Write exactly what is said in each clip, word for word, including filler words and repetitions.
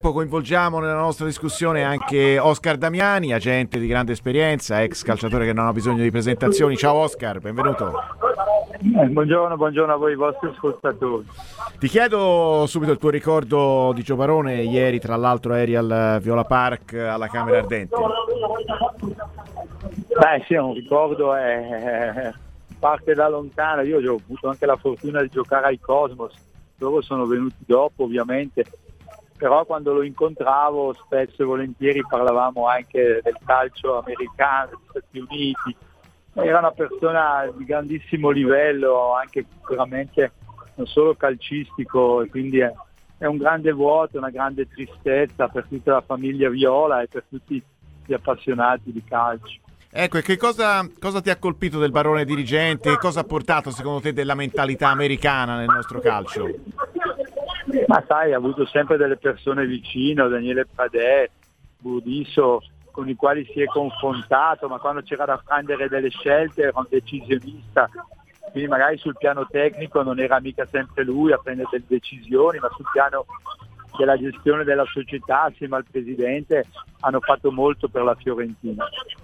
tempo coinvolgiamo nella nostra discussione anche Oscar Damiani, agente di grande esperienza, ex calciatore che non ha bisogno di presentazioni. Ciao Oscar, benvenuto. Eh, buongiorno, buongiorno a voi vostri ascoltatori. Ti chiedo subito il tuo ricordo di Gio Barone. Ieri tra l'altro eri al Viola Park alla Camera Ardente. Beh sì, un ricordo è... parte da lontano. Io ho avuto anche la fortuna di giocare ai Cosmos, loro sono venuti dopo ovviamente, però quando lo incontravo spesso e volentieri parlavamo anche del calcio americano, degli Stati Uniti. Era una persona di grandissimo livello, anche sicuramente non solo calcistico, e quindi è, è un grande vuoto, una grande tristezza per tutta la famiglia Viola e per tutti gli appassionati di calcio. Ecco, e che cosa, cosa ti ha colpito del Barone dirigente? Cosa ha portato secondo te della mentalità americana nel nostro calcio? Ma sai, ha avuto sempre delle persone vicino, Daniele Pradè, Burdisso, con i quali si è confrontato, ma quando c'era da prendere delle scelte era un decisionista, quindi magari sul piano tecnico non era mica sempre lui a prendere delle decisioni, ma sul piano della gestione della società assieme al presidente hanno fatto molto per la Fiorentina.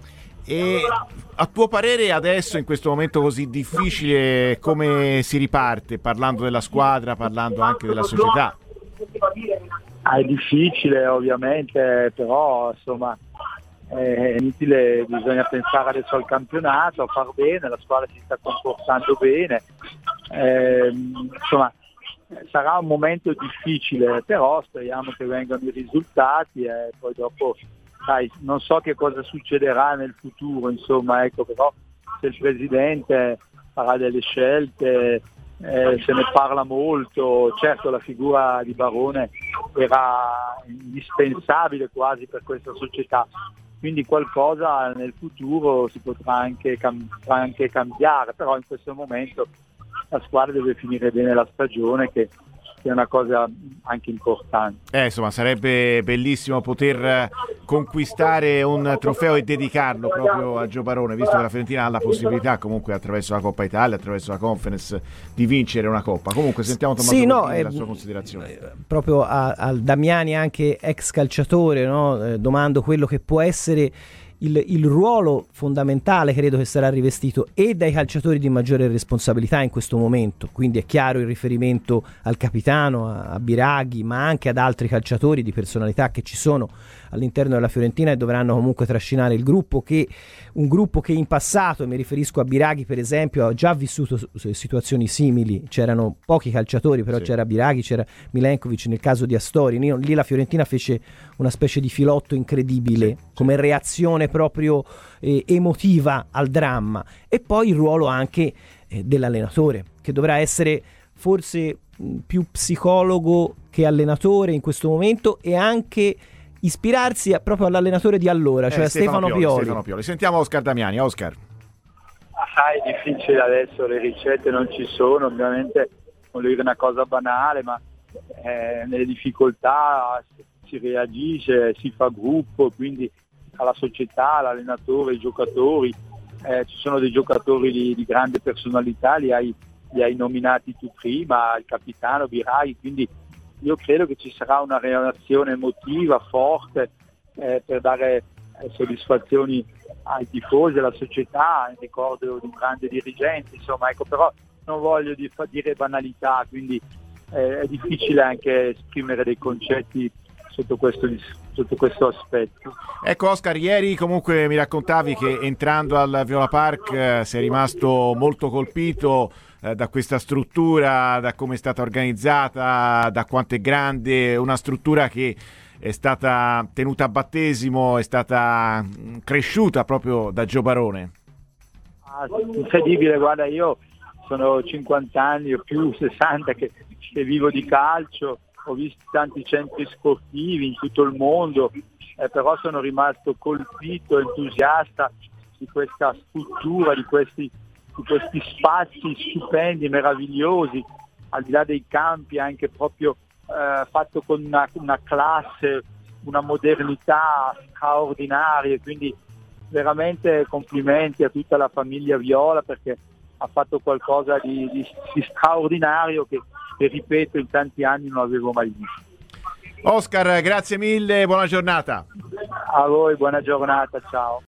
E a tuo parere adesso, in questo momento così difficile, come si riparte? Parlando della squadra, parlando anche della società. Ah, è difficile ovviamente, però insomma è inutile, bisogna pensare adesso al campionato, a far bene, la squadra si sta comportando bene, eh, insomma sarà un momento difficile, però speriamo che vengano i risultati e poi dopo sai, non so che cosa succederà nel futuro, insomma, ecco, però se il presidente farà delle scelte, eh, se ne parla molto, certo la figura di Barone era indispensabile quasi per questa società, quindi qualcosa nel futuro si potrà anche, cam- potrà anche cambiare, però in questo momento la squadra deve finire bene la stagione, che è una cosa anche importante. Eh, insomma, sarebbe bellissimo poter conquistare un trofeo e dedicarlo proprio a Gio Barone, visto che la Fiorentina ha la possibilità comunque attraverso la Coppa Italia, attraverso la Conference, di vincere una Coppa. Comunque sentiamo Tommaso sì, no, Cortini, eh, la sua considerazione. Eh, proprio al Damiani, anche ex calciatore, no? eh, domando quello che può essere Il, il ruolo fondamentale, credo, che sarà rivestito e dai calciatori di maggiore responsabilità in questo momento, quindi è chiaro il riferimento al capitano, a, a Biraghi, ma anche ad altri calciatori di personalità che ci sono all'interno della Fiorentina e dovranno comunque trascinare il gruppo, che un gruppo che in passato, e mi riferisco a Biraghi per esempio, ha già vissuto situazioni simili, c'erano pochi calciatori, però sì. C'era Biraghi, c'era Milenkovic, nel caso di Astori, lì la Fiorentina fece una specie di filotto incredibile, sì, come sì. reazione proprio eh, emotiva al dramma. E poi il ruolo anche eh, dell'allenatore, che dovrà essere forse mh, più psicologo che allenatore in questo momento, e anche ispirarsi a, proprio all'allenatore di allora, cioè eh, Stefano, Stefano, Pioli, Pioli. Stefano Pioli. Sentiamo Oscar Damiani. Oscar. Ah, è difficile adesso, le ricette non ci sono, ovviamente non dire una cosa banale, ma eh, nelle difficoltà si reagisce, si fa gruppo, quindi alla società, all'allenatore, ai giocatori, eh, ci sono dei giocatori di, di grande personalità, li hai, li hai nominati tu prima, il capitano Biraghi, quindi io credo che ci sarà una reazione emotiva forte eh, per dare eh, soddisfazioni ai tifosi, alla società, ricordo di un grande dirigente, insomma, ecco, però non voglio di, dire banalità, quindi eh, è difficile anche esprimere dei concetti sotto questo, sotto questo aspetto. Ecco Oscar, ieri comunque mi raccontavi che entrando al Viola Park eh, sei rimasto molto colpito eh, da questa struttura, da come è stata organizzata, da quanto è grande, una struttura che è stata tenuta a battesimo, è stata mh, cresciuta proprio da Gio Barone. Ah, incredibile, guarda, io sono cinquanta anni o più, sessanta che, che vivo di calcio, ho visto tanti centri sportivi in tutto il mondo, eh, però sono rimasto colpito, entusiasta di questa struttura, di questi, di questi spazi stupendi, meravigliosi, al di là dei campi, anche proprio eh, fatto con una, una classe, una modernità straordinaria, quindi veramente complimenti a tutta la famiglia Viola, perché ha fatto qualcosa di, di, di straordinario che, che ripeto in tanti anni non avevo mai visto. Oscar, grazie mille, buona giornata. A voi, buona giornata, ciao.